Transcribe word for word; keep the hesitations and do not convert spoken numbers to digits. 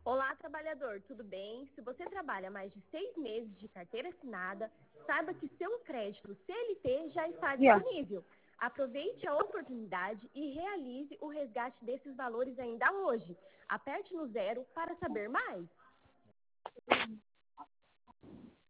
Olá, trabalhador, tudo bem? Se você trabalha mais de seis meses de carteira assinada, saiba que seu crédito C L T já está Yeah. disponível. Aproveite a oportunidade e realize o resgate desses valores ainda hoje. Aperte no zero para saber mais.